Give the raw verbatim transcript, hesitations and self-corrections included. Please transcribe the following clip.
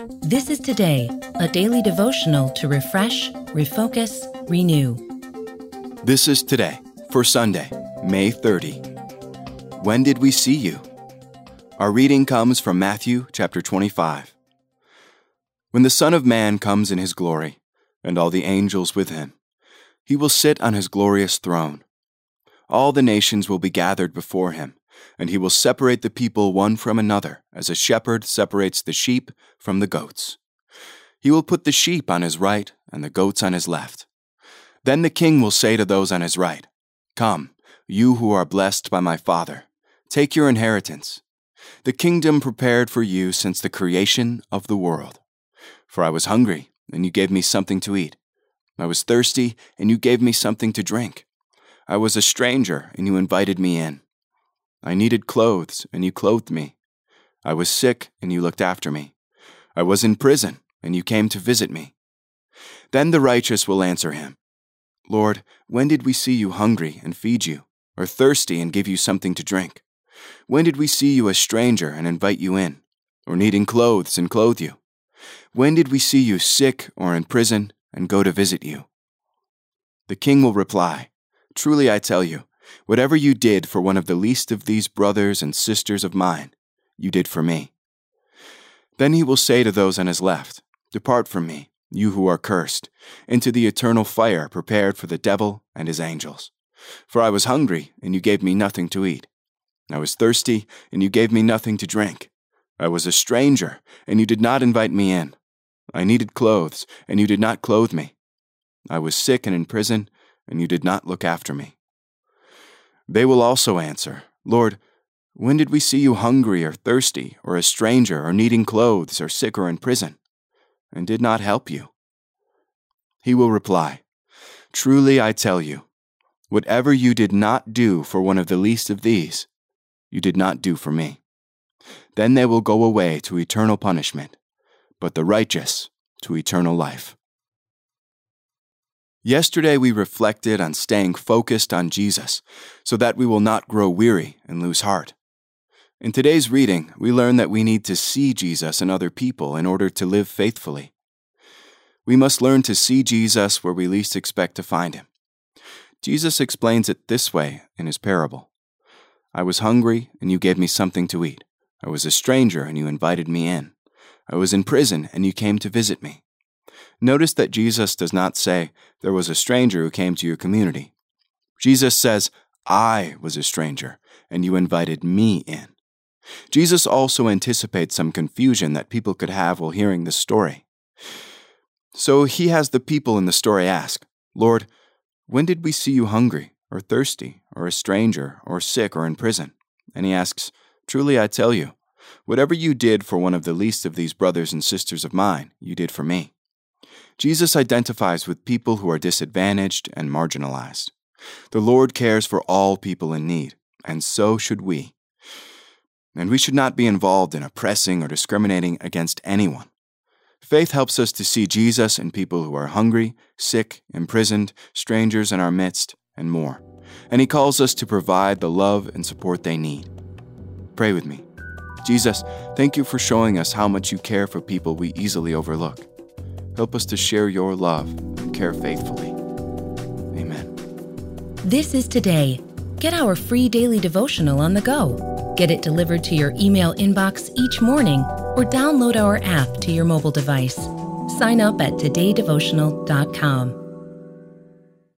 This is Today, a daily devotional to refresh, refocus, renew. This is Today for Sunday, May thirtieth. When did we see you? Our reading comes from Matthew chapter twenty-five. When the Son of Man comes in his glory, and all the angels with him, he will sit on his glorious throne. All the nations will be gathered before him, and he will separate the people one from another, as a shepherd separates the sheep from the goats. He will put the sheep on his right and the goats on his left. Then the king will say to those on his right, "Come, you who are blessed by my Father, take your inheritance, the kingdom prepared for you since the creation of the world. For I was hungry, and you gave me something to eat. I was thirsty, and you gave me something to drink. I was a stranger, and you invited me in. I needed clothes, and you clothed me. I was sick, and you looked after me. I was in prison, and you came to visit me." Then the righteous will answer him, "Lord, when did we see you hungry and feed you, or thirsty and give you something to drink? When did we see you a stranger and invite you in, or needing clothes and clothe you? When did we see you sick or in prison and go to visit you?" The king will reply, "Truly I tell you, whatever you did for one of the least of these brothers and sisters of mine, you did for me." Then he will say to those on his left, "Depart from me, you who are cursed, into the eternal fire prepared for the devil and his angels. For I was hungry, and you gave me nothing to eat. I was thirsty, and you gave me nothing to drink. I was a stranger, and you did not invite me in. I needed clothes, and you did not clothe me. I was sick and in prison, and you did not look after me." They will also answer, "Lord, when did we see you hungry or thirsty, or a stranger, or needing clothes, or sick or in prison, and did not help you?" He will reply, "Truly I tell you, whatever you did not do for one of the least of these, you did not do for me." Then they will go away to eternal punishment, but the righteous to eternal life. Yesterday we reflected on staying focused on Jesus so that we will not grow weary and lose heart. In today's reading, we learn that we need to see Jesus in other people in order to live faithfully. We must learn to see Jesus where we least expect to find him. Jesus explains it this way in his parable. "I was hungry, and you gave me something to eat. I was a stranger, and you invited me in. I was in prison, and you came to visit me." Notice that Jesus does not say, "There was a stranger who came to your community." Jesus says, "I was a stranger, and you invited me in." Jesus also anticipates some confusion that people could have while hearing this story. So he has the people in the story ask, "Lord, when did we see you hungry, or thirsty, or a stranger, or sick, or in prison?" And he asks, "Truly I tell you, whatever you did for one of the least of these brothers and sisters of mine, you did for me." Jesus identifies with people who are disadvantaged and marginalized. The Lord cares for all people in need, and so should we. And we should not be involved in oppressing or discriminating against anyone. Faith helps us to see Jesus in people who are hungry, sick, imprisoned, strangers in our midst, and more. And he calls us to provide the love and support they need. Pray with me. Jesus, thank you for showing us how much you care for people we easily overlook. Help us to share your love and care faithfully. Amen. This is Today. Get our free daily devotional on the go. Get it delivered to your email inbox each morning or download our app to your mobile device. Sign up at today devotional dot com.